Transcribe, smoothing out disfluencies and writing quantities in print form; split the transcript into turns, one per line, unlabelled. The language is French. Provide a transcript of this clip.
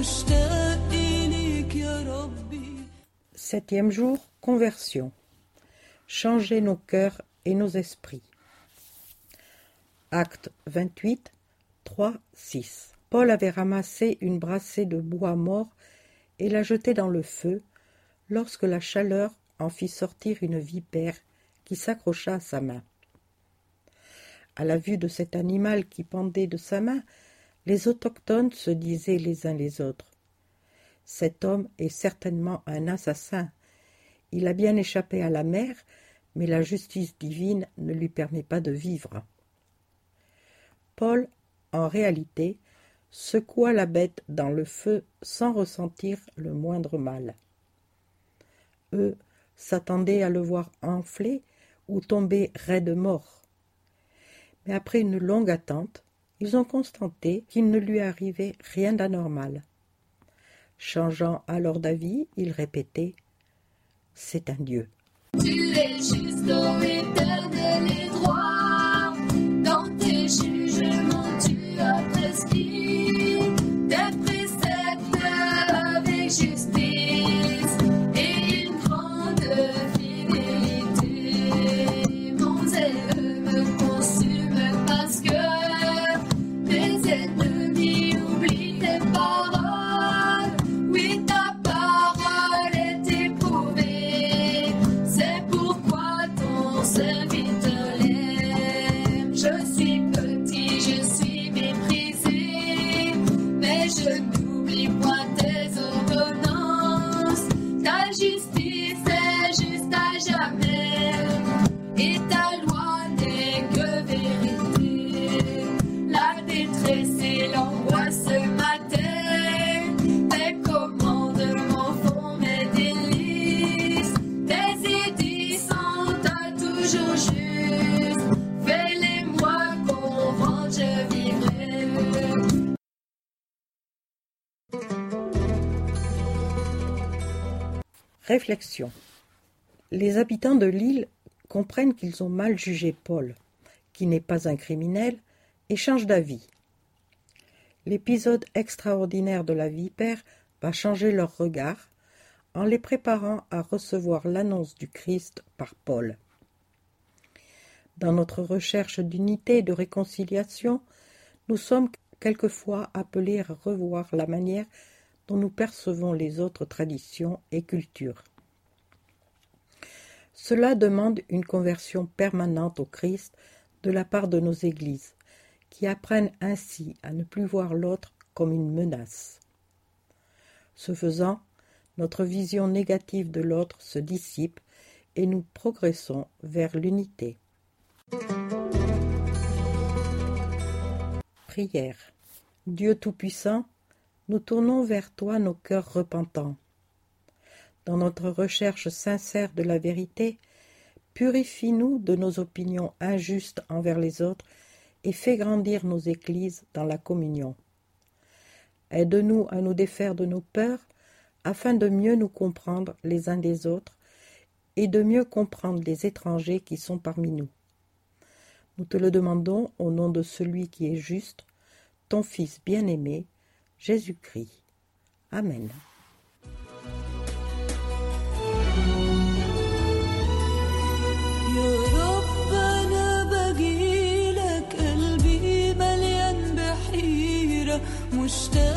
Septième jour, conversion. Changer nos cœurs et nos esprits. Acte 28, 3, 6. Paul avait ramassé une brassée de bois mort et l'a jetée dans le feu, lorsque la chaleur en fit sortir une vipère qui s'accrocha à sa main. À la vue de cet animal qui pendait de sa main, les autochtones se disaient les uns les autres: « Cet homme est certainement un assassin. Il a bien échappé à la mer, mais la justice divine ne lui permet pas de vivre. » Paul, en réalité, secoua la bête dans le feu sans ressentir le moindre mal. Eux s'attendaient à le voir enfler ou tomber raide mort. Mais après une longue attente, ils ont constaté qu'il ne lui arrivait rien d'anormal. Changeant alors d'avis, ils répétaient: « C'est un Dieu. »
Tu es juste, ô éternel et droit, dans tes jugements tu as prescrit tes préceptes avec justice et une grande fidélité. Mon zèle me consume parce que mes ennemis oublient tes paroles. Oui, ta parole est éprouvée, c'est pourquoi ton serviteur l'aime. Je suis petit, je suis méprisé, mais je n'oublie point tes ordonnances. Ta justice est juste à jamais, et ta loi n'est que vérité. La détresse et l'angoisse m'atteignent, tes commandements font mes délices. Tes édits sont toujours justes, fais-les-moi comprendre, je vivrai.
Réflexion. Les habitants de l'île comprennent qu'ils ont mal jugé Paul, qui n'est pas un criminel, et changent d'avis. L'épisode extraordinaire de la vipère va changer leur regard en les préparant à recevoir l'annonce du Christ par Paul. Dans notre recherche d'unité et de réconciliation, nous sommes quelquefois appelés à revoir la manière dont nous percevons les autres traditions et cultures. Cela demande une conversion permanente au Christ de la part de nos églises, qui apprennent ainsi à ne plus voir l'autre comme une menace. Ce faisant, notre vision négative de l'autre se dissipe et nous progressons vers l'unité. Prière. Dieu Tout-Puissant, nous tournons vers toi nos cœurs repentants. Dans notre recherche sincère de la vérité, purifie-nous de nos opinions injustes envers les autres et fais grandir nos églises dans la communion. Aide-nous à nous défaire de nos peurs afin de mieux nous comprendre les uns des autres et de mieux comprendre les étrangers qui sont parmi nous. Nous te le demandons au nom de celui qui est juste, ton Fils bien-aimé, Jésus-Christ. Amen.
مشتاق